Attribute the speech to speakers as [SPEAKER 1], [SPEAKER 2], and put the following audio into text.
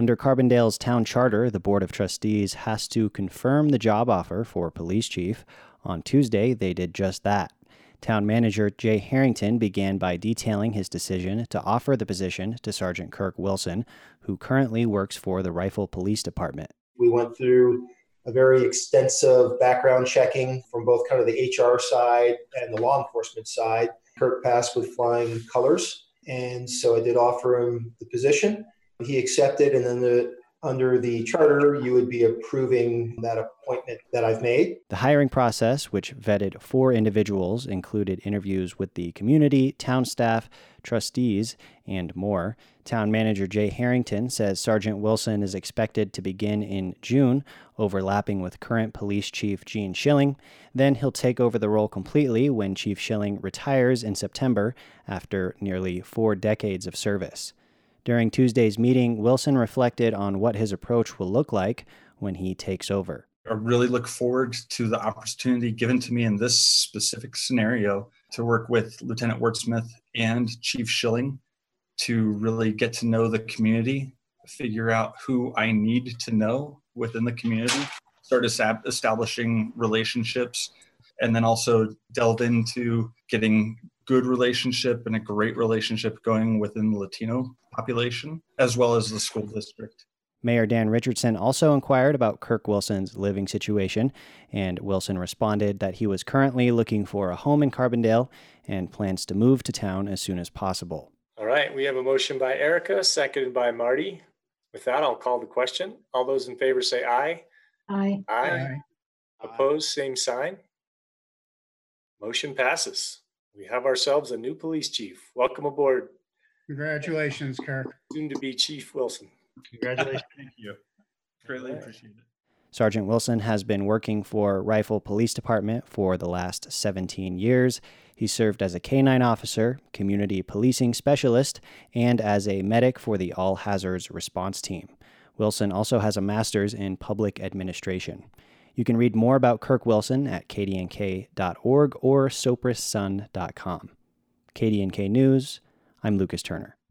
[SPEAKER 1] Under Carbondale's town charter, the Board of Trustees has to confirm the job offer for police chief. On Tuesday, they did just that. Town manager Jay Harrington began by detailing his decision to offer the position to Sergeant Kirk Wilson, who currently works for the Rifle Police Department.
[SPEAKER 2] We went through a very extensive background checking from both kind of the HR side and the law enforcement side. Kirk passed with flying colors, and so I did offer him the position. He accepted, and then under the charter, you would be approving that appointment that I've made.
[SPEAKER 1] The hiring process, which vetted 4 individuals, included interviews with the community, town staff, trustees, and more. Town manager Jay Harrington says Sergeant Wilson is expected to begin in June, overlapping with current police chief Gene Schilling. Then he'll take over the role completely when Chief Schilling retires in September after nearly 4 decades of service. During Tuesday's meeting, Wilson reflected on what his approach will look like when he takes over.
[SPEAKER 3] I really look forward to the opportunity given to me in this specific scenario to work with Lieutenant Wertsmith and Chief Schilling to really get to know the community, figure out who I need to know within the community, start establishing relationships, and then also delve into getting good relationship and a great relationship going within the Latino population, as well as the school district.
[SPEAKER 1] Mayor Dan Richardson also inquired about Kirk Wilson's living situation, and Wilson responded that he was currently looking for a home in Carbondale and plans to move to town as soon as possible.
[SPEAKER 4] All right, we have a motion by Erica, seconded by Marty. With that, I'll call the question. All those in favor say aye.
[SPEAKER 5] Aye.
[SPEAKER 4] Aye. Opposed, same sign. Motion passes. We have ourselves a new police chief. Welcome aboard.
[SPEAKER 6] Congratulations, Kirk.
[SPEAKER 4] Soon to be Chief Wilson.
[SPEAKER 3] Congratulations. Thank you. Greatly appreciate it.
[SPEAKER 1] Sergeant Wilson has been working for Rifle Police Department for the last 17 years. He served as a K-9 officer, community policing specialist, and as a medic for the All Hazards Response Team. Wilson also has a master's in public administration. You can read more about Kirk Wilson at kdnk.org or soprassun.com. KDNK News, I'm Lucas Turner.